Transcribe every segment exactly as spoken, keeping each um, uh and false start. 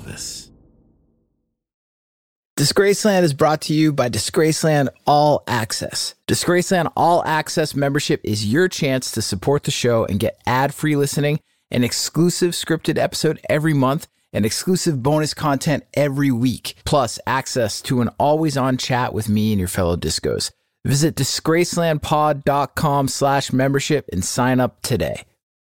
Elvis. Disgraceland is brought to you by Disgraceland All Access. Disgraceland All Access membership is your chance to support the show and get ad-free listening, an exclusive scripted episode every month, and exclusive bonus content every week, plus access to an always-on chat with me and your fellow discos. Visit disgracelandpod.com slash membership and sign up today.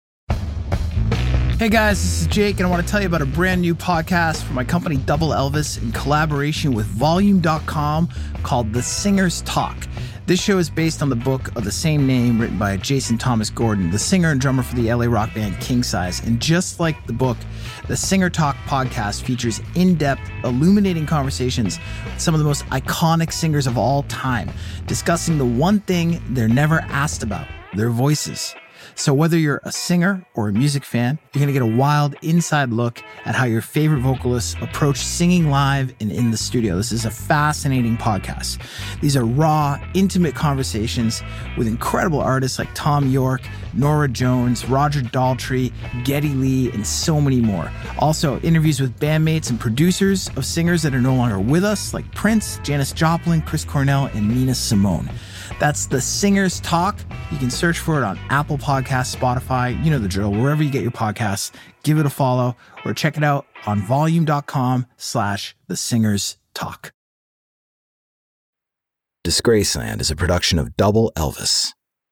Hey guys, this is Jake, and I want to tell you about a brand new podcast from my company Double Elvis in collaboration with volume dot com called The Singer's Talk. This show is based on the book of the same name written by Jason Thomas Gordon, the singer and drummer for the L A rock band King Size. And just like the book, the Singer Talk podcast features in-depth, illuminating conversations with some of the most iconic singers of all time, discussing the one thing they're never asked about, their voices. So whether you're a singer or a music fan, you're going to get a wild inside look at how your favorite vocalists approach singing live and in the studio. This is a fascinating podcast. These are raw, intimate conversations with incredible artists like Thom Yorke, Norah Jones, Roger Daltrey, Geddy Lee, and so many more. Also, interviews with bandmates and producers of singers that are no longer with us, like Prince, Janis Joplin, Chris Cornell, and Nina Simone. That's The Singer's Talk. You can search for it on Apple Podcasts, Spotify, you know the drill, wherever you get your podcasts. Give it a follow or check it out on volume.com slash The Singer's Talk. Disgraceland is a production of Double Elvis.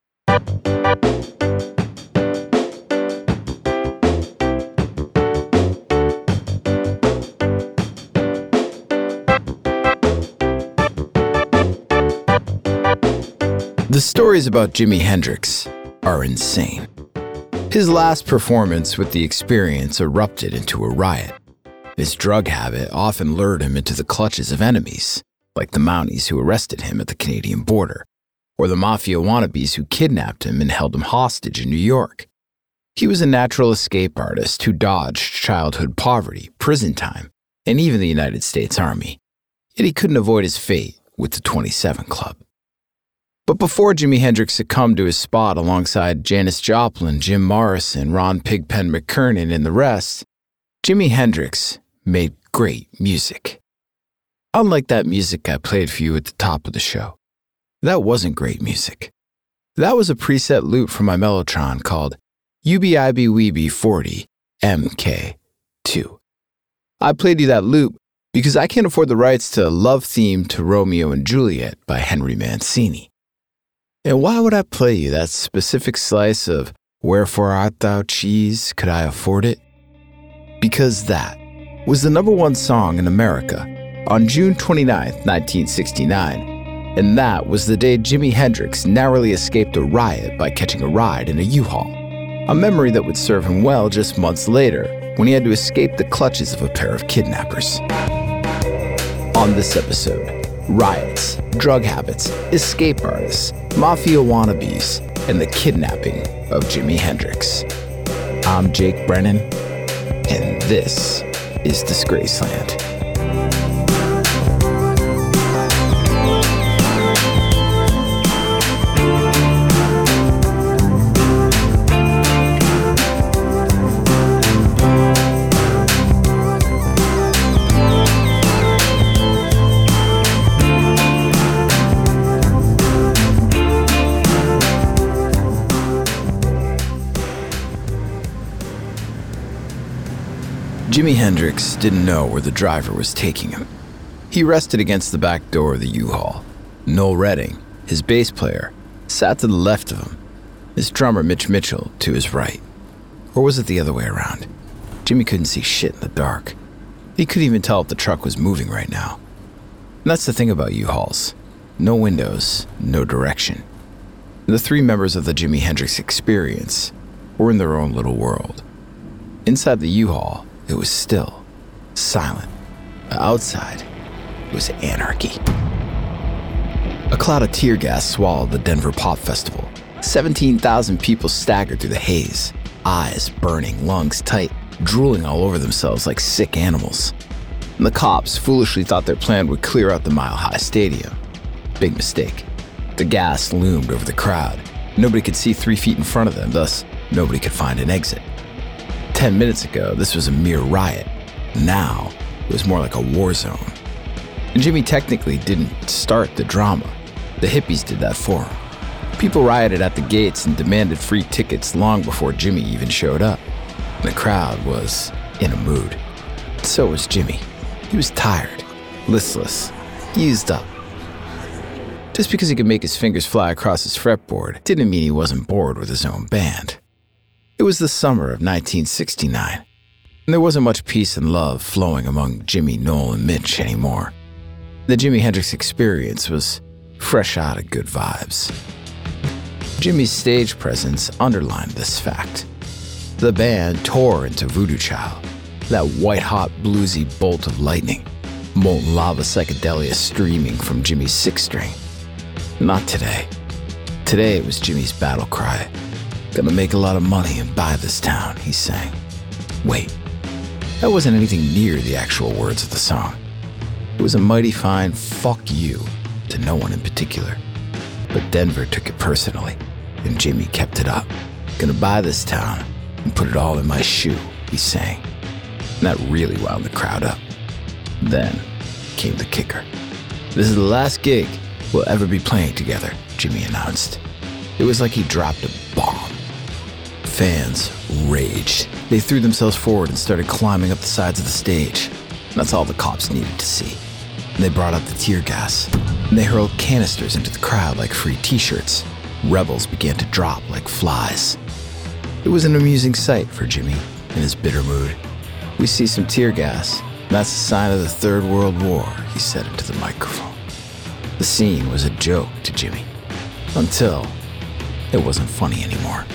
The stories about Jimi Hendrix are insane. His last performance with The Experience erupted into a riot. His drug habit often lured him into the clutches of enemies, like the Mounties who arrested him at the Canadian border, or the mafia wannabes who kidnapped him and held him hostage in New York. He was a natural escape artist who dodged childhood poverty, prison time, and even the United States Army. Yet he couldn't avoid his fate with the twenty-seven Club. But before Jimi Hendrix succumbed to his spot alongside Janis Joplin, Jim Morrison, Ron Pigpen McKernan, and the rest, Jimi Hendrix made great music. Unlike that music I played for you at the top of the show. That wasn't great music. That was a preset loop from my Mellotron called U B I B Weeby forty M K two. I played you that loop because I can't afford the rights to Love Theme to Romeo and Juliet by Henry Mancini. And why would I play you that specific slice of Wherefore Art Thou Cheese, Could I Afford It? Because that was the number one song in America on June twenty-ninth, nineteen sixty-nine, and that was the day Jimi Hendrix narrowly escaped a riot by catching a ride in a U-Haul, a memory that would serve him well just months later when he had to escape the clutches of a pair of kidnappers. On this episode, riots, drug habits, escape artists, mafia wannabes, and the kidnapping of Jimi Hendrix. I'm Jake Brennan, and this is Disgraceland. Jimi Hendrix didn't know where the driver was taking him. He rested against the back door of the U-Haul. Noel Redding, his bass player, sat to the left of him, his drummer Mitch Mitchell to his right. Or was it the other way around? Jimmy couldn't see shit in the dark. He couldn't even tell if the truck was moving right now. And that's the thing about U-Hauls. No windows, no direction. The three members of the Jimi Hendrix Experience were in their own little world. Inside the U-Haul, it was still, silent. Outside, it was anarchy. A cloud of tear gas swallowed the Denver Pop Festival. seventeen thousand people staggered through the haze, eyes burning, lungs tight, drooling all over themselves like sick animals. And the cops foolishly thought their plan would clear out the Mile High Stadium. Big mistake. The gas loomed over the crowd. Nobody could see three feet in front of them, thus nobody could find an exit. Ten minutes ago, this was a mere riot. Now, It was more like a war zone. And Jimmy technically didn't start the drama. The hippies did that for him. People rioted at the gates and demanded free tickets long before Jimmy even showed up. The crowd was in a mood. So was Jimmy. He was tired, listless, used up. Just because he could make his fingers fly across his fretboard didn't mean he wasn't bored with his own band. It was the summer of nineteen sixty-nine, and there wasn't much peace and love flowing among Jimmy, Noel, and Mitch anymore. The Jimi Hendrix Experience was fresh out of good vibes. Jimmy's stage presence underlined this fact. The band tore into Voodoo Child, that white-hot bluesy bolt of lightning, molten lava psychedelia streaming from Jimmy's six-string. Not today. Today it was Jimmy's battle cry. Gonna make a lot of money and buy this town, he sang. Wait, that wasn't anything near the actual words of the song. It was a mighty fine fuck you to no one in particular. But Denver took it personally, and Jimmy kept it up. Gonna buy this town and put it all in my shoe, he sang. And that really wound the crowd up. Then came the kicker. This is the last gig we'll ever be playing together, Jimmy announced. It was like he dropped a bomb. Fans raged. They threw themselves forward and started climbing up the sides of the stage. That's all the cops needed to see. They brought up the tear gas, and they hurled canisters into the crowd like free t-shirts. Rebels began to drop like flies. It was an amusing sight for Jimmy in his bitter mood. We see some tear gas. That's a sign of the Third World War, he said into the microphone. The scene was a joke to Jimmy, until it wasn't funny anymore.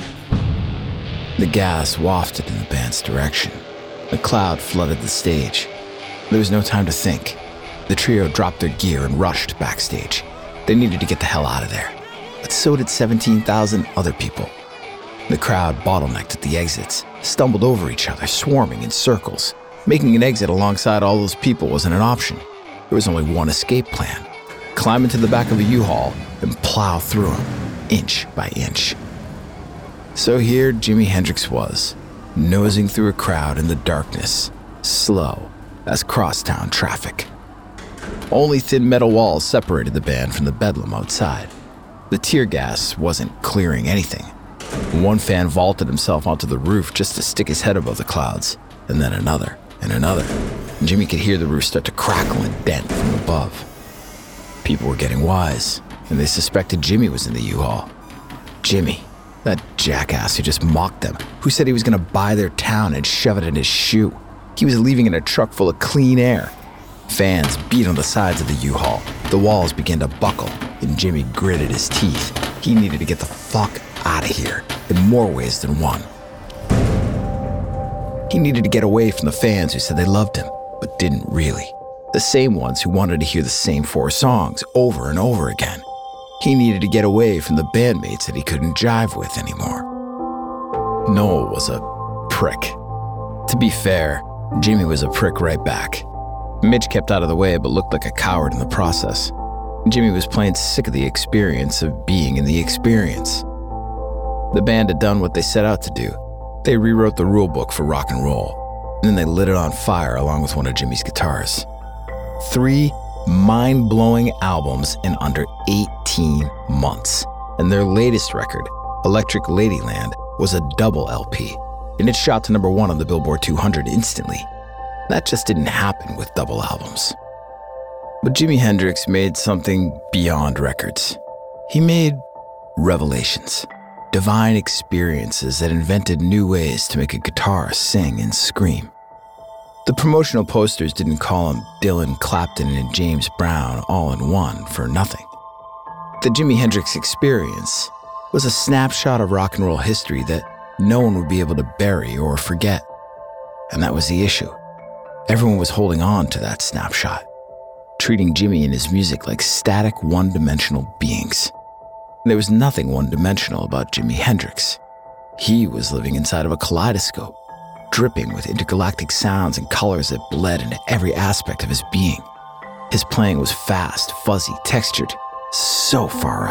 The gas wafted in the band's direction. A cloud flooded the stage. There was no time to think. The trio dropped their gear and rushed backstage. They needed to get the hell out of there. But so did seventeen thousand other people. The crowd bottlenecked at the exits, stumbled over each other, swarming in circles. Making an exit alongside all those people wasn't an option. There was only one escape plan. Climb into the back of a U-Haul and plow through them, inch by inch. So here Jimi Hendrix was, nosing through a crowd in the darkness, slow as crosstown traffic. Only thin metal walls separated the band from the bedlam outside. The tear gas wasn't clearing anything. One fan vaulted himself onto the roof just to stick his head above the clouds, and then another and another. And Jimmy could hear the roof start to crackle and dent from above. People were getting wise, and they suspected Jimmy was in the U-Haul. Jimmy, that jackass who just mocked them, who said he was gonna buy their town and shove it in his shoe. He was leaving in a truck full of clean air. Fans beat on the sides of the U-Haul. The walls began to buckle, and Jimmy gritted his teeth. He needed to get the fuck out of here, in more ways than one. He needed to get away from the fans who said they loved him, but didn't really. The same ones who wanted to hear the same four songs over and over again. He needed to get away from the bandmates that he couldn't jive with anymore. Noel was a prick. To be fair, Jimmy was a prick right back. Mitch kept out of the way but looked like a coward in the process. Jimmy was plain sick of the experience of being in the experience. The band had done what they set out to do. They rewrote the rule book for rock and roll, and then they lit it on fire along with one of Jimmy's guitars. Three mind-blowing albums in under eighteen months, and their latest record, Electric Ladyland, was a double L P, and it shot to number one on the Billboard two hundred instantly. That just didn't happen with double albums. But Jimi Hendrix made something beyond records. He made revelations, divine experiences that invented new ways to make a guitar sing and scream. The promotional posters didn't call him Dylan, Clapton, and James Brown all in one for nothing. The Jimi Hendrix Experience was a snapshot of rock and roll history that no one would be able to bury or forget. And that was the issue. Everyone was holding on to that snapshot, treating Jimmy and his music like static, one-dimensional beings. There was nothing one-dimensional about Jimi Hendrix. He was living inside of a kaleidoscope, dripping with intergalactic sounds and colors that bled into every aspect of his being. His playing was fast, fuzzy, textured, so far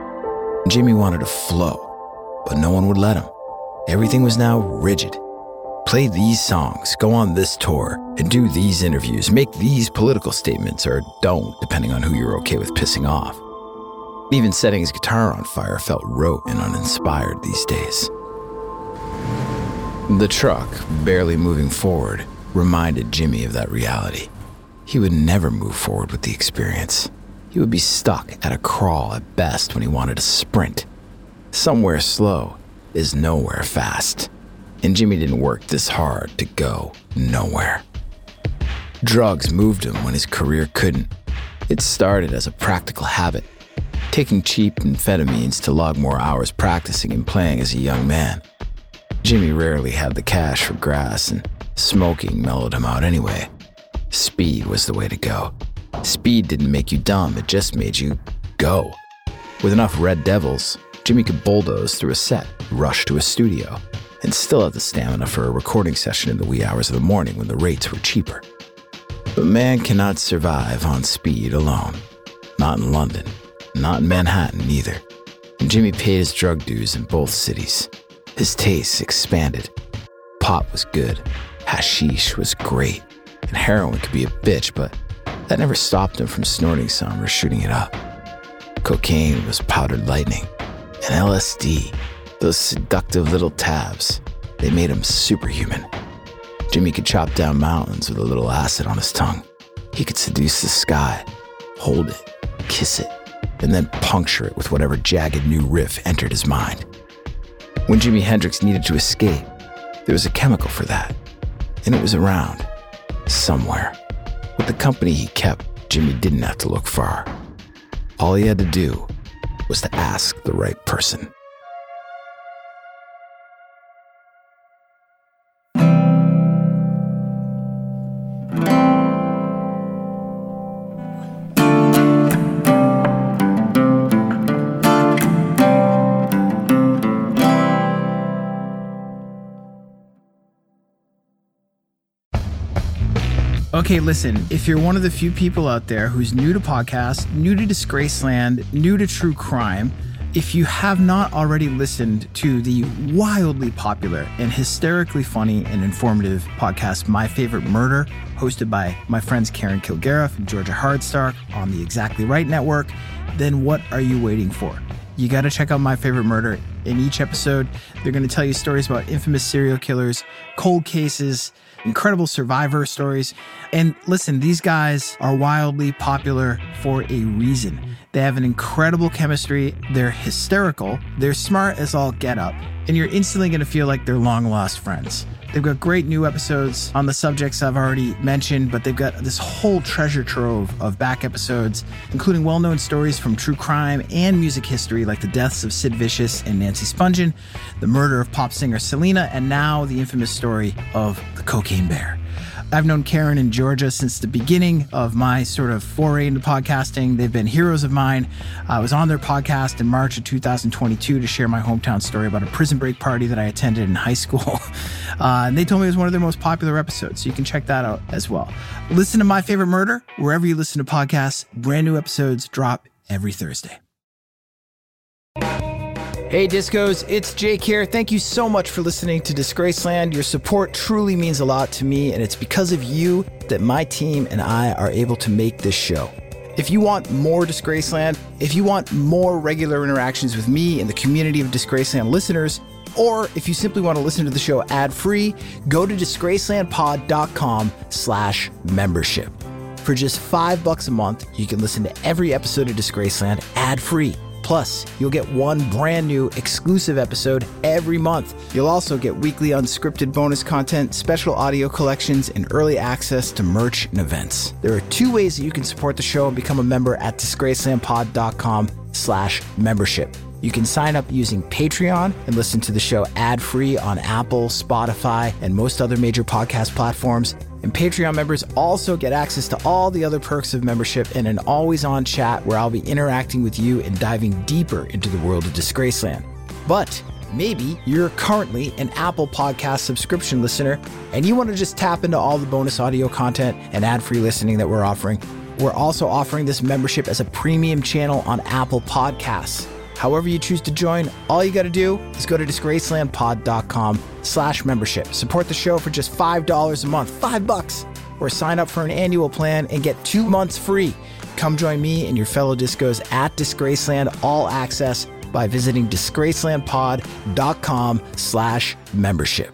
out. Jimmy wanted to flow, but no one would let him. Everything was now rigid. play these songs, go on this tour, and do these interviews, make these political statements, or don't, depending on who you're okay with pissing off. Even setting his guitar on fire felt rote and uninspired these days. The truck, barely moving forward, reminded Jimmy of that reality. He would never move forward with the experience. He would be stuck at a crawl at best when he wanted to sprint. Somewhere slow is nowhere fast, and Jimmy didn't work this hard to go nowhere. Drugs moved him when his career couldn't. It started as a practical habit, taking cheap amphetamines to log more hours practicing and playing as a young man. Jimmy rarely had the cash for grass, and smoking mellowed him out anyway. Speed was the way to go. Speed didn't make you dumb, it just made you go. With enough Red Devils, Jimmy could bulldoze through a set, rush to a studio, and still have the stamina for a recording session in the wee hours of the morning when the rates were cheaper. But man cannot survive on speed alone. Not in London, not in Manhattan either. And Jimmy paid his drug dues in both cities. His tastes expanded. Pot was good, hashish was great, and heroin could be a bitch, but that never stopped him from snorting some or shooting it up. Cocaine was powdered lightning, and L S D, those seductive little tabs, they made him superhuman. Jimmy could chop down mountains with a little acid on his tongue. He could seduce the sky, hold it, kiss it, and then puncture it with whatever jagged new riff entered his mind. When Jimi Hendrix needed to escape, there was a chemical for that, and it was around, somewhere. With the company he kept, Jimmy didn't have to look far. All he had to do was to ask the right person. Okay, listen, if you're one of the few people out there who's new to podcasts, new to Disgraceland, new to true crime, if you have not already listened to the wildly popular and hysterically funny and informative podcast, My Favorite Murder, hosted by my friends Karen Kilgariff and Georgia Hardstark on the Exactly Right Network, then what are you waiting for? You got to check out My Favorite Murder. In each episode, they're going to tell you stories about infamous serial killers, cold cases, incredible survivor stories. And listen, these guys are wildly popular for a reason. They have an incredible chemistry. They're hysterical. They're smart as all get up. And you're instantly going to feel like they're long lost friends. They've got great new episodes on the subjects I've already mentioned, but they've got this whole treasure trove of back episodes, including well-known stories from true crime and music history like the deaths of Sid Vicious and Nancy Spungen, the murder of pop singer Selena, and now the infamous story of the Cocaine Bear. I've known Karen and Georgia since the beginning of my sort of foray into podcasting. They've been heroes of mine. I was on their podcast in March of two thousand twenty-two to share my hometown story about a prison break party that I attended in high school. Uh, and they told me it was one of their most popular episodes, so you can check that out as well. Listen to My Favorite Murder wherever you listen to podcasts. Brand new episodes drop every Thursday. Hey Discos, it's Jake here. Thank you so much for listening to Disgraceland. Your support truly means a lot to me, and it's because of you that my team and I are able to make this show. If you want more Disgraceland, if you want more regular interactions with me and the community of Disgraceland listeners, or if you simply want to listen to the show ad-free, go to disgracelandpod.com slash membership. For just five bucks a month, you can listen to every episode of Disgraceland ad-free. Plus, you'll get one brand new exclusive episode every month. You'll also get weekly unscripted bonus content, special audio collections, and early access to merch and events. There are two ways that you can support the show and become a member at disgracelandpod.com slash membership. You can sign up using Patreon and listen to the show ad-free on Apple, Spotify, and most other major podcast platforms. And Patreon members also get access to all the other perks of membership and an always-on chat where I'll be interacting with you and diving deeper into the world of Disgraceland. But maybe you're currently an Apple Podcast subscription listener and you want to just tap into all the bonus audio content and ad-free listening that we're offering. We're also offering this membership as a premium channel on Apple Podcasts. However you choose to join, all you got to do is go to disgracelandpod.com slash membership. Support the show for just five dollars a month, five bucks, or sign up for an annual plan and get two months free. Come join me and your fellow discos at Disgraceland All Access by visiting disgracelandpod.com slash membership.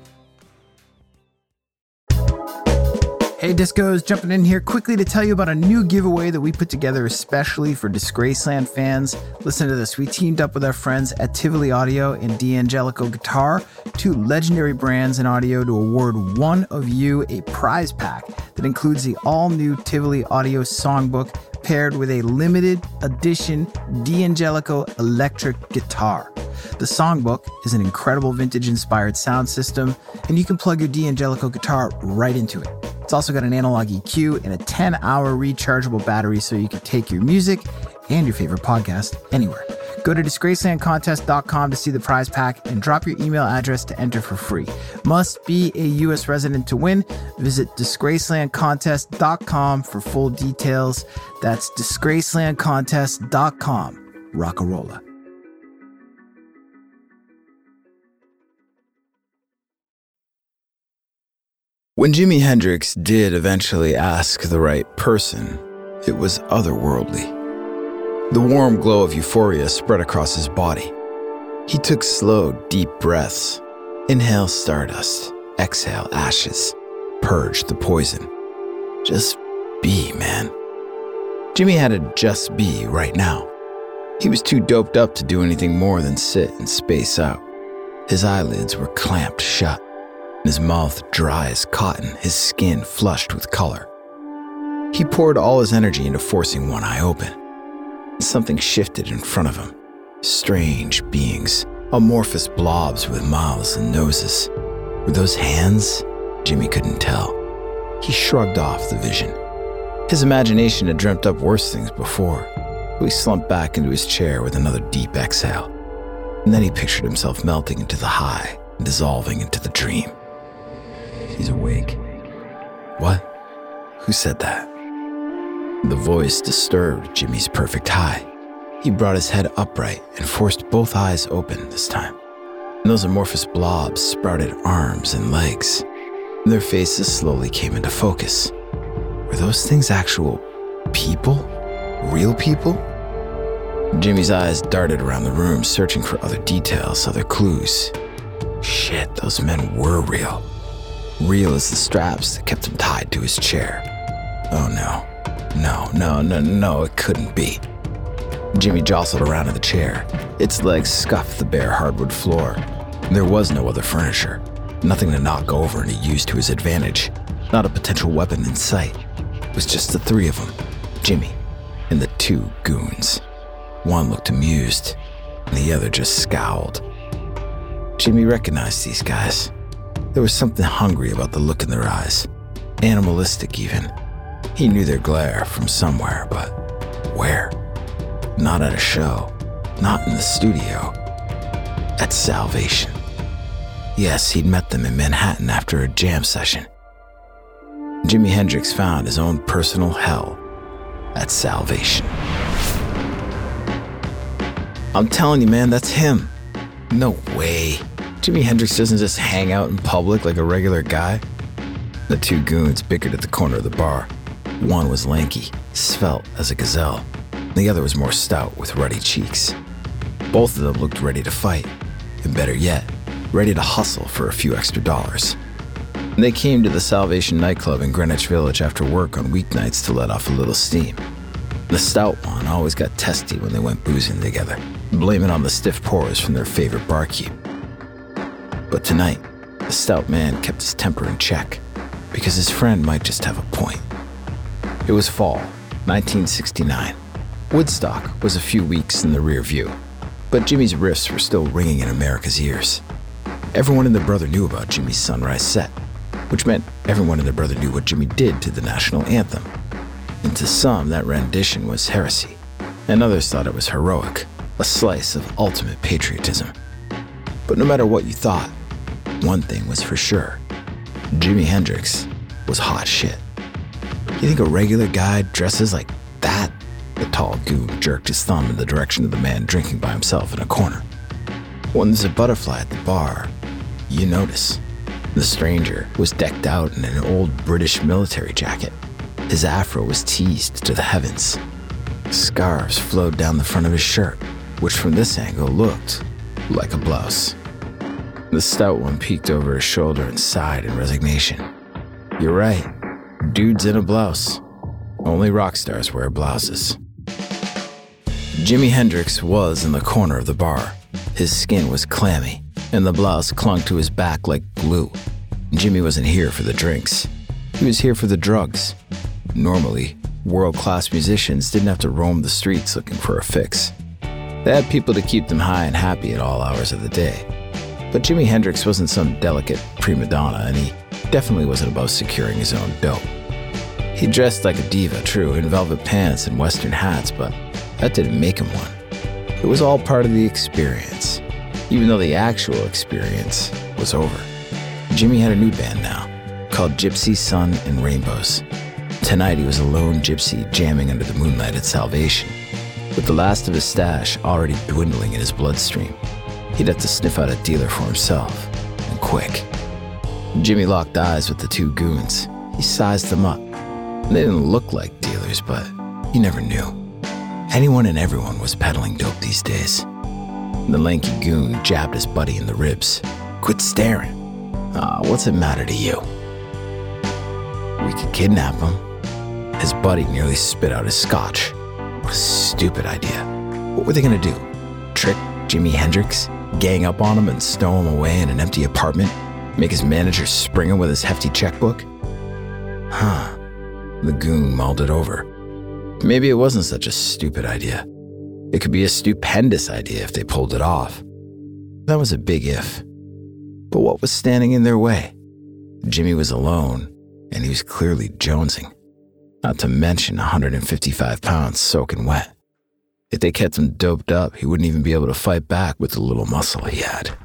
Hey Discos, jumping in here quickly to tell you about a new giveaway that we put together especially for Disgraceland fans. Listen to this. We teamed up with our friends at Tivoli Audio and D'Angelico Guitar, two legendary brands in audio, to award one of you a prize pack that includes the all-new Tivoli Audio songbook paired with a limited edition D'Angelico electric guitar. The songbook is an incredible vintage-inspired sound system, and you can plug your D'Angelico guitar right into it. It's also got an analog E Q and a ten-hour rechargeable battery so you can take your music and your favorite podcast anywhere. Go to disgraceland contest dot com to see the prize pack and drop your email address to enter for free. Must be a U S resident to win. Visit disgraceland contest dot com for full details. That's disgraceland contest dot com. Rockarola. When Jimi Hendrix did eventually ask the right person, it was otherworldly. The warm glow of euphoria spread across his body. He took slow, deep breaths. Inhale stardust, exhale ashes, purge the poison. Just be, man. Jimi had to just be right now. He was too doped up to do anything more than sit and space out. His eyelids were clamped shut. His mouth dry as cotton, his skin flushed with color. He poured all his energy into forcing one eye open. Something shifted in front of him. Strange beings, amorphous blobs with mouths and noses. Were those hands? Jimi couldn't tell. He shrugged off the vision. His imagination had dreamt up worse things before. He slumped back into his chair with another deep exhale. And then he pictured himself melting into the high and dissolving into the dream. He's awake. What? Who said that? The voice disturbed Jimmy's perfect high. He brought his head upright and forced both eyes open this time. And those amorphous blobs sprouted arms and legs. And their faces slowly came into focus. Were those things actual people? Real people? Jimmy's eyes darted around the room, searching for other details, other clues. Shit, those men were real. Real as the straps that kept him tied to his chair. Oh no. No, no, no, no, it couldn't be. Jimi jostled around in the chair. Its legs scuffed the bare hardwood floor. There was no other furniture. Nothing to knock over and to use to his advantage. Not a potential weapon in sight. It was just the three of them. Jimi and the two goons. One looked amused, and the other just scowled. Jimi recognized these guys. There was something hungry about the look in their eyes. Animalistic even. He knew their glare from somewhere, but where? Not at a show. Not in the studio. At Salvation. Yes, he'd met them in Manhattan after a jam session. Jimi Hendrix found his own personal hell at Salvation. I'm telling you, man, that's him. No way. Jimi Hendrix doesn't just hang out in public like a regular guy. The two goons bickered at the corner of the bar. One was lanky, svelte as a gazelle. The other was more stout with ruddy cheeks. Both of them looked ready to fight, and better yet, ready to hustle for a few extra dollars. They came to the Salvation nightclub in Greenwich Village after work on weeknights to let off a little steam. The stout one always got testy when they went boozing together, blaming on the stiff pours from their favorite barkeep. But tonight, the stout man kept his temper in check, because his friend might just have a point. It was fall, nineteen sixty-nine. Woodstock was a few weeks in the rear view, but Jimmy's riffs were still ringing in America's ears. Everyone and their brother knew about Jimmy's Sunrise set, which meant everyone and their brother knew what Jimi did to the national anthem. And to some, that rendition was heresy, and others thought it was heroic, a slice of ultimate patriotism. But no matter what you thought, one thing was for sure. Jimi Hendrix was hot shit. You think a regular guy dresses like that? The tall goon jerked his thumb in the direction of the man drinking by himself in a corner. When there's a butterfly at the bar, you notice. The stranger was decked out in an old British military jacket. His afro was teased to the heavens. Scarves flowed down the front of his shirt, which from this angle looked like a blouse. The stout one peeked over his shoulder and sighed in resignation. You're right, dude's in a blouse. Only rock stars wear blouses. Jimi Hendrix was in the corner of the bar. His skin was clammy, and the blouse clung to his back like glue. Jimmy wasn't here for the drinks. He was here for the drugs. Normally, world-class musicians didn't have to roam the streets looking for a fix. They had people to keep them high and happy at all hours of the day. But Jimi Hendrix wasn't some delicate prima donna, and he definitely wasn't above securing his own dope. He dressed like a diva, true, in velvet pants and western hats, but that didn't make him one. It was all part of the experience, even though the actual experience was over. Jimmy had a new band now, called Gypsy, Sun, and Rainbows. Tonight he was a lone gypsy jamming under the moonlight at Salvation, with the last of his stash already dwindling in his bloodstream. He'd have to sniff out a dealer for himself, and quick. Jimmy locked eyes with the two goons. He sized them up. They didn't look like dealers, but you never knew. Anyone and everyone was peddling dope these days. The lanky goon jabbed his buddy in the ribs. Quit staring. Ah, what's it matter to you? We could kidnap him. His buddy nearly spit out his scotch. What a stupid idea. What were they gonna do? Trick Jimi Hendrix? Gang up on him and stow him away in an empty apartment? Make his manager spring him with his hefty checkbook? Huh. The goon mulled it over. Maybe it wasn't such a stupid idea. It could be a stupendous idea if they pulled it off. That was a big if. But what was standing in their way? Jimmy was alone, and he was clearly jonesing. Not to mention one hundred fifty-five pounds soaking wet. If they kept him doped up, he wouldn't even be able to fight back with the little muscle he had.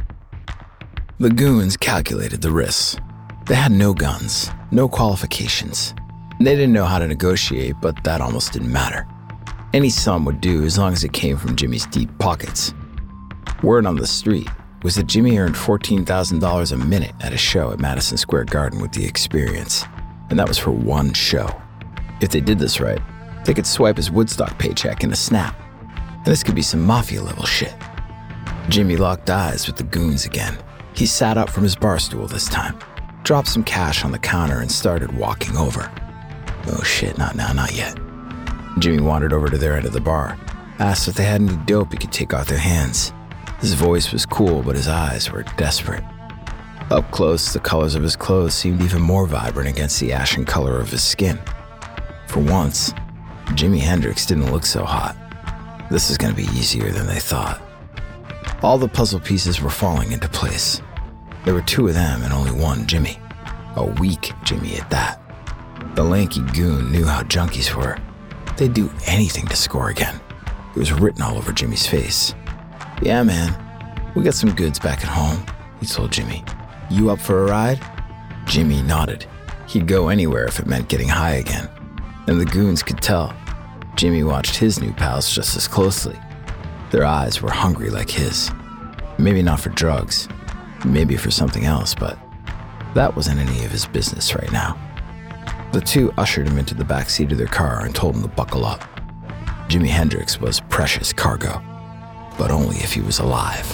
The goons calculated the risks. They had no guns, no qualifications. They didn't know how to negotiate, but that almost didn't matter. Any sum would do as long as it came from Jimmy's deep pockets. Word on the street was that Jimmy earned fourteen thousand dollars a minute at a show at Madison Square Garden with the Experience, and that was for one show. If they did this right, they could swipe his Woodstock paycheck in a snap, and this could be some mafia-level shit. Jimmy locked eyes with the goons again. He sat up from his bar stool this time, dropped some cash on the counter, and started walking over. Oh shit, not now, not yet. Jimmy wandered over to their end of the bar, asked if they had any dope he could take off their hands. His voice was cool, but his eyes were desperate. Up close, the colors of his clothes seemed even more vibrant against the ashen color of his skin. For once, Jimi Hendrix didn't look so hot. This is gonna be easier than they thought. All the puzzle pieces were falling into place. There were two of them and only one Jimmy. A weak Jimmy at that. The lanky goon knew how junkies were. They'd do anything to score again. It was written all over Jimmy's face. Yeah, man, we got some goods back at home, he told Jimmy. You up for a ride? Jimmy nodded. He'd go anywhere if it meant getting high again. And the goons could tell. Jimmy watched his new pals just as closely. Their eyes were hungry like his. Maybe not for drugs, maybe for something else, but that wasn't any of his business right now. The two ushered him into the backseat of their car and told him to buckle up. Jimi Hendrix was precious cargo, but only if he was alive.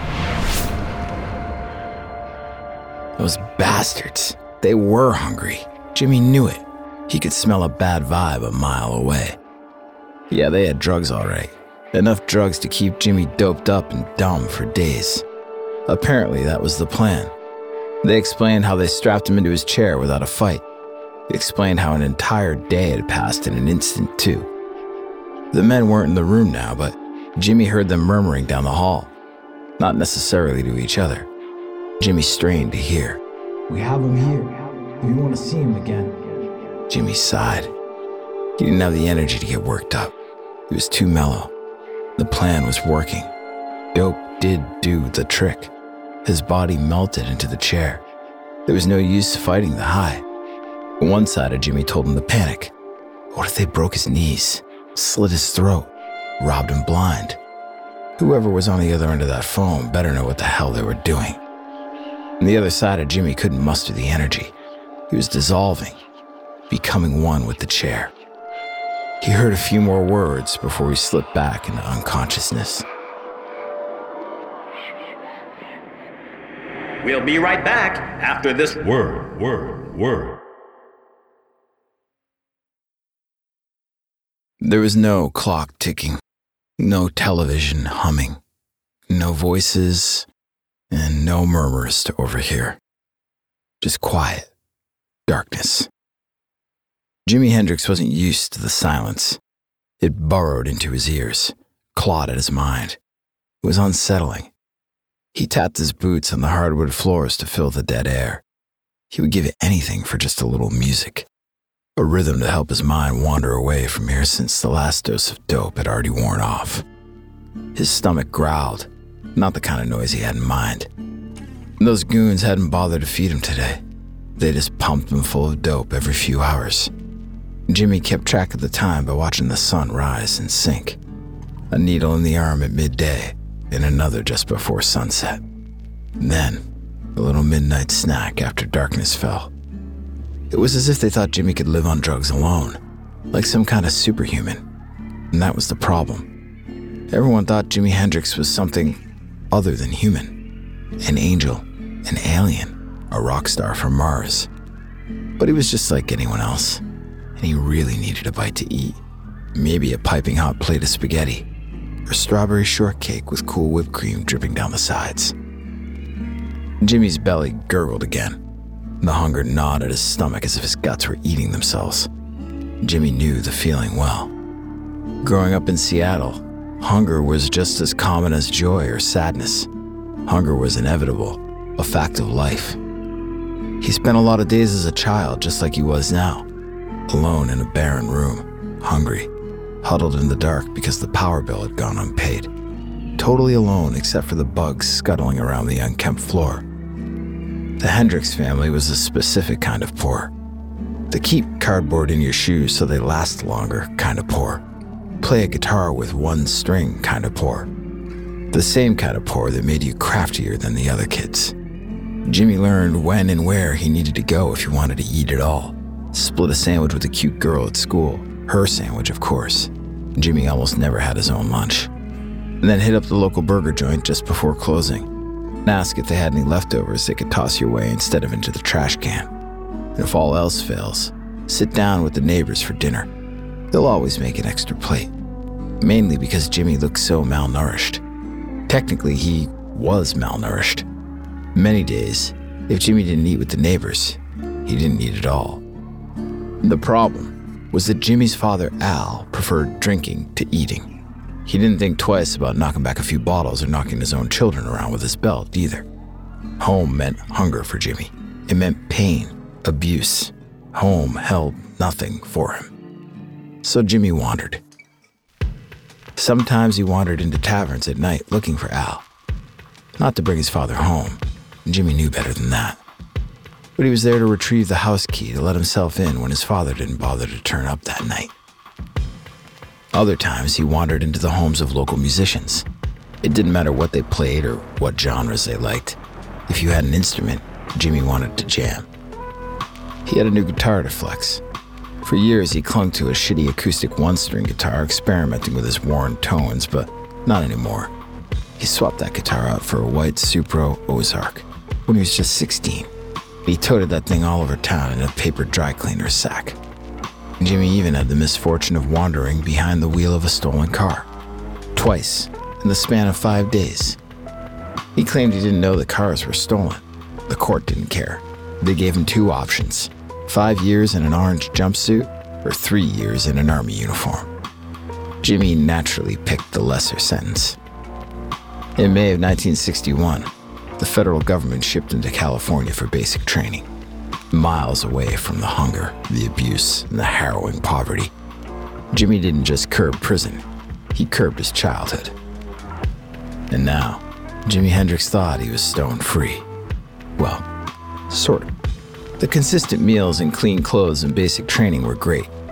Those bastards, they were hungry. Jimmy knew it. He could smell a bad vibe a mile away. Yeah, they had drugs all right. Enough drugs to keep Jimmy doped up and dumb for days. Apparently, that was the plan. They explained how they strapped him into his chair without a fight. They explained how an entire day had passed in an instant, too. The men weren't in the room now, but Jimmy heard them murmuring down the hall. Not necessarily to each other. Jimmy strained to hear. We have him here. We want to see him again. Jimmy sighed. He didn't have the energy to get worked up. He was too mellow. The plan was working. Dope did do the trick. His body melted into the chair. There was no use fighting the high. One side of Jimmy told him to panic. What if they broke his knees? slit his throat, robbed him blind. Whoever was on the other end of that phone better know what the hell they were doing. On the other side of Jimmy couldn't muster the energy. He was dissolving, becoming one with the chair. He heard a few more words before he slipped back into unconsciousness. We'll be right back after this word, word, word. There was no clock ticking, no television humming, no voices, and no murmurs to overhear. Just quiet, darkness. Jimi Hendrix wasn't used to the silence. It burrowed into his ears, clawed at his mind. It was unsettling. He tapped his boots on the hardwood floors to fill the dead air. He would give anything for just a little music, a rhythm to help his mind wander away from here since the last dose of dope had already worn off. His stomach growled, not the kind of noise he had in mind. And those goons hadn't bothered to feed him today. They just pumped him full of dope every few hours. Jimmy kept track of the time by watching the sun rise and sink. A needle in the arm at midday, and another just before sunset. Then, a little midnight snack after darkness fell. It was as if they thought Jimmy could live on drugs alone, like some kind of superhuman. And that was the problem. Everyone thought Jimi Hendrix was something other than human. An angel, an alien, a rock star from Mars. But he was just like anyone else, and he really needed a bite to eat. Maybe a piping hot plate of spaghetti, or strawberry shortcake with cool whipped cream dripping down the sides. Jimmy's belly gurgled again. The hunger gnawed at his stomach as if his guts were eating themselves. Jimmy knew the feeling well. Growing up in Seattle, hunger was just as common as joy or sadness. Hunger was inevitable, a fact of life. He spent a lot of days as a child just like he was now, alone in a barren room, hungry, huddled in the dark because the power bill had gone unpaid. Totally alone except for the bugs scuttling around the unkempt floor. The Hendrix family was a specific kind of poor. The keep cardboard in your shoes so they last longer kind of poor. Play a guitar with one string kind of poor. The same kind of poor that made you craftier than the other kids. Jimmy learned when and where he needed to go if he wanted to eat at all. Split a sandwich with a cute girl at school. Her sandwich, of course. Jimmy almost never had his own lunch. And then hit up the local burger joint just before closing and ask if they had any leftovers they could toss your way instead of into the trash can. And if all else fails, sit down with the neighbors for dinner. They'll always make an extra plate, mainly because Jimmy looked so malnourished. Technically, he was malnourished. Many days, if Jimmy didn't eat with the neighbors, he didn't eat at all. The problem was that Jimmy's father, Al, preferred drinking to eating. He didn't think twice about knocking back a few bottles or knocking his own children around with his belt either. Home meant hunger for Jimmy. It meant pain, abuse. Home held nothing for him. So Jimmy wandered. Sometimes he wandered into taverns at night looking for Al. Not to bring his father home. Jimmy knew better than that. But he was there to retrieve the house key to let himself in when his father didn't bother to turn up that night. Other times, he wandered into the homes of local musicians. It didn't matter what they played or what genres they liked. If you had an instrument, Jimmy wanted to jam. He had a new guitar to flex. For years, he clung to a shitty acoustic one-string guitar, experimenting with his worn tones, but not anymore. He swapped that guitar out for a white Supro Ozark when he was just sixteen. He toted that thing all over town in a paper dry cleaner sack. Jimmy even had the misfortune of wandering behind the wheel of a stolen car. Twice, in the span of five days. He claimed he didn't know the cars were stolen. The court didn't care. They gave him two options: five years in an orange jumpsuit or three years in an army uniform. Jimmy naturally picked the lesser sentence. In May of nineteen sixty-one, the federal government shipped him to California for basic training. Miles away from the hunger, the abuse, and the harrowing poverty. Jimmy didn't just curb prison, he curbed his childhood. And now, Jimi Hendrix thought he was stone-free. Well, sort of. The consistent meals and clean clothes and basic training were great.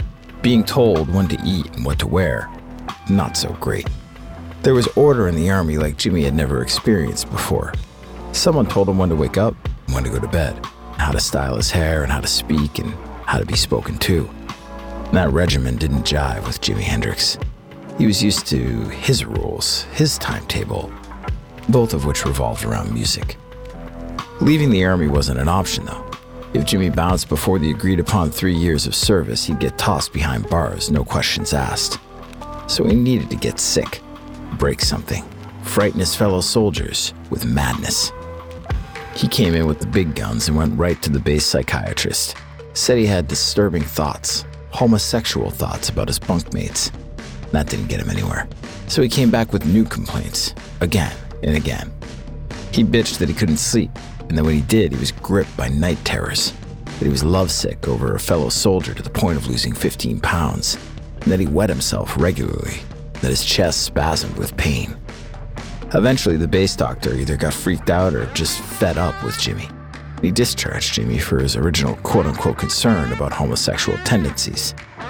Being told when to eat and what to wear, not so great. There was order in the army like Jimmy had never experienced before. Someone told him when to wake up and when to go to bed, how to style his hair and how to speak and how to be spoken to. That regimen didn't jive with Jimi Hendrix. He was used to his rules, his timetable, both of which revolved around music. Leaving the army wasn't an option, though. If Jimmy bounced before the agreed-upon three years of service, he'd get tossed behind bars, no questions asked. So he needed to get sick, break something, frighten his fellow soldiers with madness. He came in with the big guns and went right to the base psychiatrist. Said he had disturbing thoughts, homosexual thoughts about his bunkmates. That didn't get him anywhere. So he came back with new complaints, again and again. He bitched that he couldn't sleep, and that when he did, he was gripped by night terrors, that he was lovesick over a fellow soldier to the point of losing fifteen pounds, and that he wet himself regularly, that his chest spasmed with pain. Eventually, the base doctor either got freaked out or just fed up with Jimmy. He discharged Jimmy for his original quote-unquote concern about homosexual tendencies.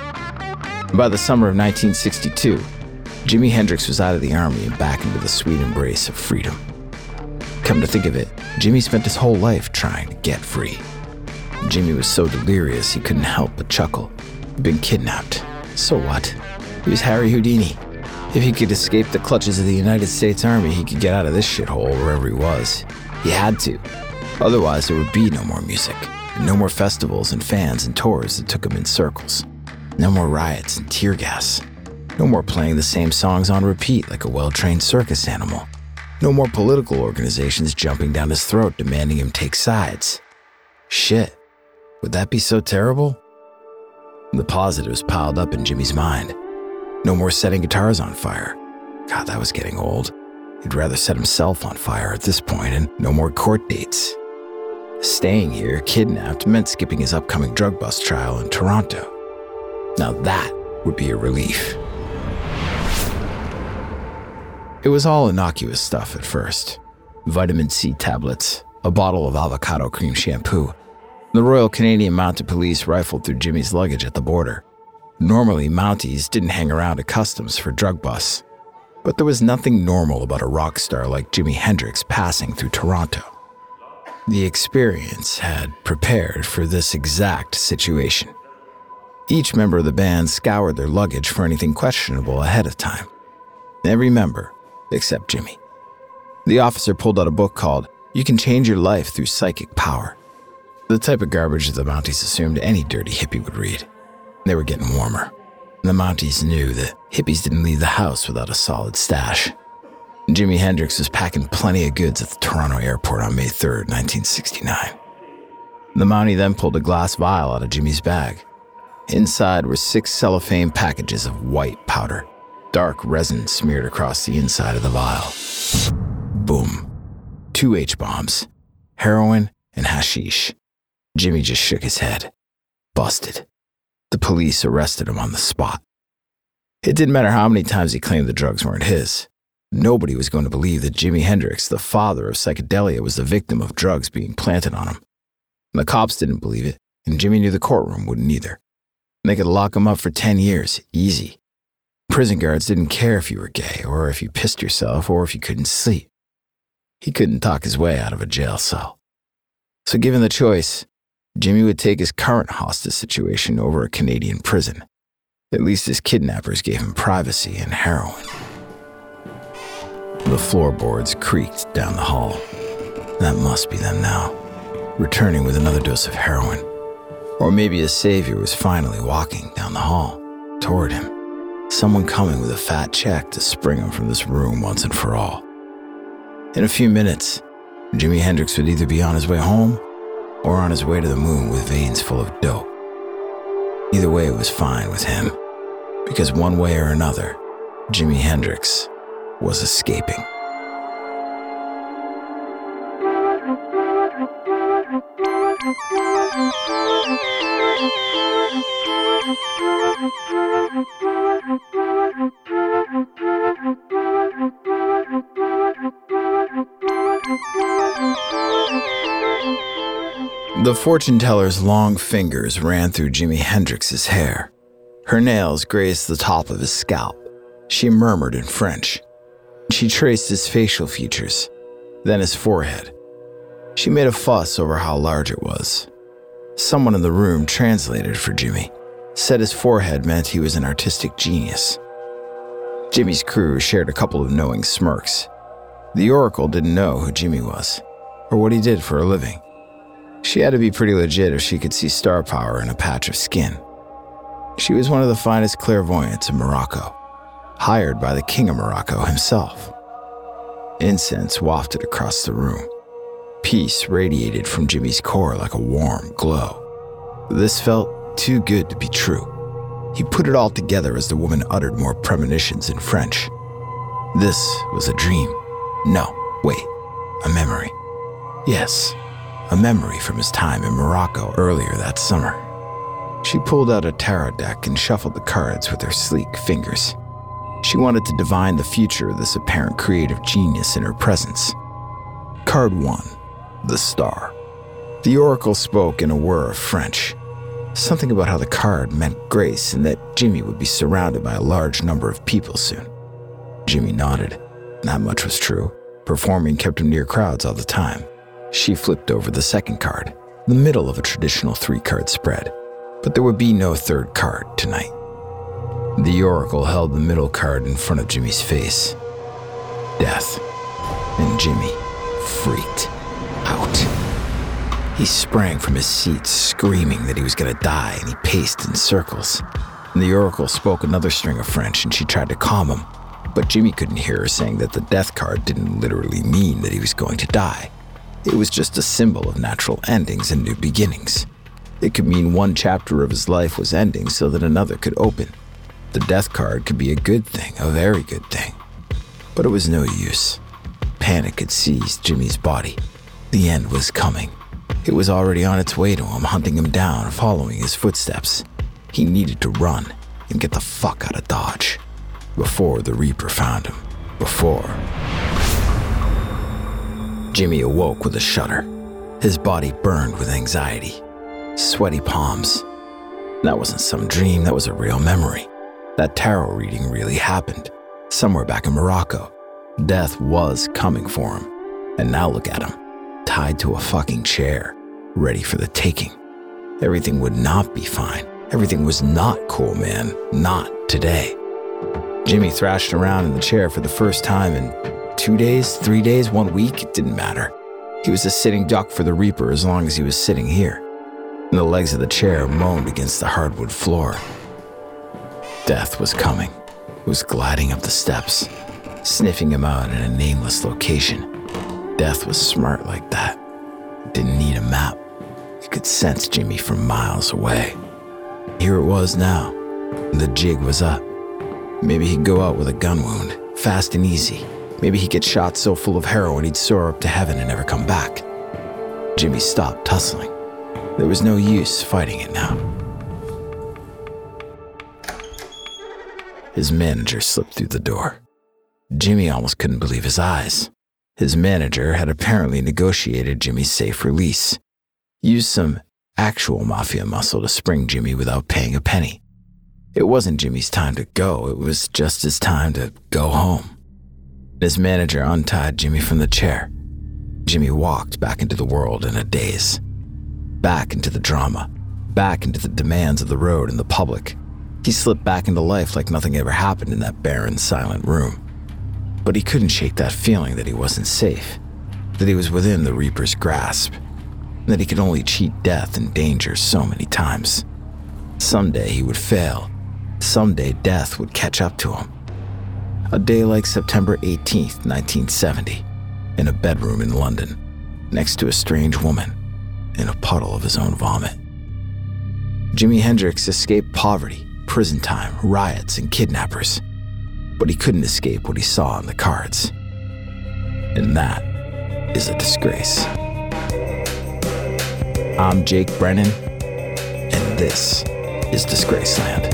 By the summer of nineteen sixty-two, Jimi Hendrix was out of the army and back into the sweet embrace of freedom. Come to think of it, Jimmy spent his whole life trying to get free. Jimmy was so delirious he couldn't help but chuckle. He'd been kidnapped. So what? He was Harry Houdini. If he could escape the clutches of the United States Army, he could get out of this shithole wherever he was. He had to. Otherwise, there would be no more music, and no more festivals and fans and tours that took him in circles. No more riots and tear gas. No more playing the same songs on repeat like a well-trained circus animal. No more political organizations jumping down his throat demanding him take sides. Shit, would that be so terrible? The positives piled up in Jimmy's mind. No more setting guitars on fire. God, that was getting old. He'd rather set himself on fire at this point, and no more court dates. Staying here, kidnapped, meant skipping his upcoming drug bust trial in Toronto. Now that would be a relief. It was all innocuous stuff at first. Vitamin C tablets, a bottle of avocado cream shampoo. The Royal Canadian Mounted Police rifled through Jimmy's luggage at the border. Normally, Mounties didn't hang around at customs for drug busts. But there was nothing normal about a rock star like Jimi Hendrix passing through Toronto. The experience had prepared for this exact situation. Each member of the band scoured their luggage for anything questionable ahead of time. Every member, except Jimmy. The officer pulled out a book called You Can Change Your Life Through Psychic Power. The type of garbage that the Mounties assumed any dirty hippie would read. They were getting warmer. The Mounties knew that hippies didn't leave the house without a solid stash. Jimi Hendrix was packing plenty of goods at the Toronto airport on May third, nineteen sixty-nine. The Mountie then pulled a glass vial out of Jimmy's bag. Inside were six cellophane packages of white powder, dark resin smeared across the inside of the vial. Boom. Two H-bombs, heroin and hashish. Jimmy just shook his head. Busted. The police arrested him on the spot. It didn't matter how many times he claimed the drugs weren't his. Nobody was going to believe that Jimi Hendrix, the father of psychedelia, was the victim of drugs being planted on him. The cops didn't believe it, and Jimmy knew the courtroom wouldn't either. They could lock him up for ten years, easy. Prison guards didn't care if you were gay, or if you pissed yourself, or if you couldn't sleep. He couldn't talk his way out of a jail cell. So given the choice, Jimmy would take his current hostage situation over a Canadian prison. At least his kidnappers gave him privacy and heroin. The floorboards creaked down the hall. That must be them now, returning with another dose of heroin. Or maybe his savior was finally walking down the hall, toward him. Someone coming with a fat check to spring him from this room once and for all. In a few minutes, Jimi Hendrix would either be on his way home or on his way to the moon with veins full of dope. Either way, it was fine with him, because one way or another, Jimi Hendrix was escaping. The fortune teller's long fingers ran through Jimi Hendrix's hair. Her nails grazed the top of his scalp. She murmured in French. She traced his facial features, then his forehead. She made a fuss over how large it was. Someone in the room translated for Jimmy, said his forehead meant he was an artistic genius. Jimmy's crew shared a couple of knowing smirks. The Oracle didn't know who Jimmy was, or what he did for a living. She had to be pretty legit if she could see star power in a patch of skin. She was one of the finest clairvoyants in Morocco, hired by the King of Morocco himself. Incense wafted across the room. Peace radiated from Jimmy's core like a warm glow. This felt too good to be true. He put it all together as the woman uttered more premonitions in French. This was a dream. No, wait, a memory. Yes, a memory from his time in Morocco earlier that summer. She pulled out a tarot deck and shuffled the cards with her sleek fingers. She wanted to divine the future of this apparent creative genius in her presence. Card one, the star. The Oracle spoke in a whir of French. Something about how the card meant grace and that Jimmy would be surrounded by a large number of people soon. Jimmy nodded. That much was true. Performing kept him near crowds all the time. She flipped over the second card, the middle of a traditional three-card spread. But there would be no third card tonight. The Oracle held the middle card in front of Jimmy's face. Death. And Jimmy freaked out. He sprang from his seat, screaming that he was going to die, and he paced in circles. And the Oracle spoke another string of French, and she tried to calm him. But Jimmy couldn't hear her saying that the death card didn't literally mean that he was going to die. It was just a symbol of natural endings and new beginnings. It could mean one chapter of his life was ending so that another could open. The death card could be a good thing, a very good thing. But it was no use. Panic had seized Jimmy's body. The end was coming. It was already on its way to him, hunting him down, following his footsteps. He needed to run and get the fuck out of Dodge. Before the Reaper found him. Before. Jimmy awoke with a shudder. His body burned with anxiety. Sweaty palms. That wasn't some dream, that was a real memory. That tarot reading really happened. Somewhere back in Morocco. Death was coming for him. And now look at him. Tied to a fucking chair. Ready for the taking. Everything would not be fine. Everything was not cool, man. Not today. Jimmy thrashed around in the chair for the first time in two days, three days, one week. It didn't matter. He was a sitting duck for the Reaper as long as he was sitting here. And the legs of the chair moaned against the hardwood floor. Death was coming. It was gliding up the steps, sniffing him out in a nameless location. Death was smart like that. Didn't need a map. You could sense Jimmy from miles away. Here it was now. The jig was up. Maybe he'd go out with a gun wound, fast and easy. Maybe he'd get shot so full of heroin he'd soar up to heaven and never come back. Jimmy stopped tussling. There was no use fighting it now. His manager slipped through the door. Jimmy almost couldn't believe his eyes. His manager had apparently negotiated Jimmy's safe release, used some actual mafia muscle to spring Jimmy without paying a penny. It wasn't Jimmy's time to go, it was just his time to go home. His manager untied Jimmy from the chair. Jimmy walked back into the world in a daze. Back into the drama, back into the demands of the road and the public. He slipped back into life like nothing ever happened in that barren, silent room. But he couldn't shake that feeling that he wasn't safe, that he was within the Reaper's grasp, that he could only cheat death and danger so many times. Someday he would fail. Someday death would catch up to him. A day like September eighteenth, nineteen seventy, in a bedroom in London, next to a strange woman, in a puddle of his own vomit. Jimi Hendrix escaped poverty, prison time, riots, and kidnappers. But he couldn't escape what he saw on the cards. And that is a disgrace. I'm Jake Brennan, and this is Disgraceland.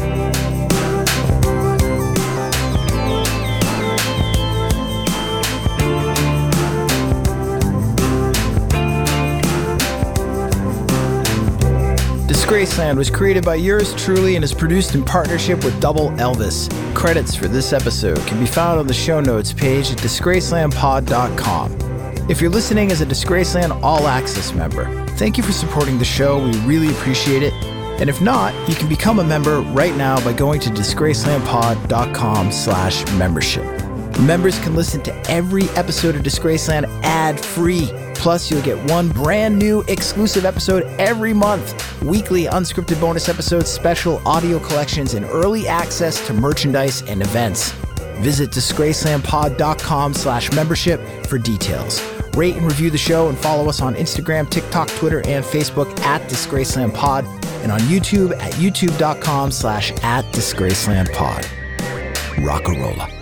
Disgraceland was created by yours truly and is produced in partnership with Double Elvis. Credits for this episode can be found on the show notes page at disgraceland pod dot com. If you're listening as a Disgraceland All Access member, thank you for supporting the show. We really appreciate it. And if not, you can become a member right now by going to disgraceland pod dot com slash membership. Members can listen to every episode of Disgraceland ad-free. Plus, you'll get one brand new exclusive episode every month. Weekly unscripted bonus episodes, special audio collections, and early access to merchandise and events. Visit disgraceland pod dot com slash membership for details. Rate and review the show and follow us on Instagram, TikTok, Twitter, and Facebook at DisgracelandPod and on YouTube at youtube dot com slash at DisgracelandPod. Rock-a-rolla.